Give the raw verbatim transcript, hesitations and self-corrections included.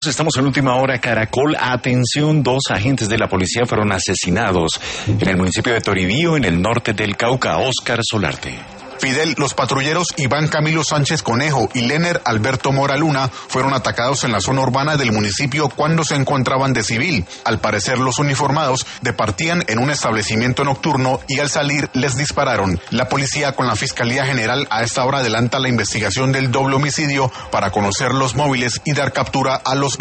Estamos en última hora, Caracol. Atención, dos agentes de la policía fueron asesinados en el municipio de Toribío, en el norte del Cauca. Óscar Solarte. Fidel, los patrulleros Iván Camilo Sánchez Conejo y Lener Alberto Mora Luna fueron atacados en la zona urbana del municipio cuando se encontraban de civil. Al parecer, los uniformados departían en un establecimiento nocturno y al salir les dispararon. La policía con la Fiscalía General a esta hora adelanta la investigación del doble homicidio para conocer los móviles y dar captura a los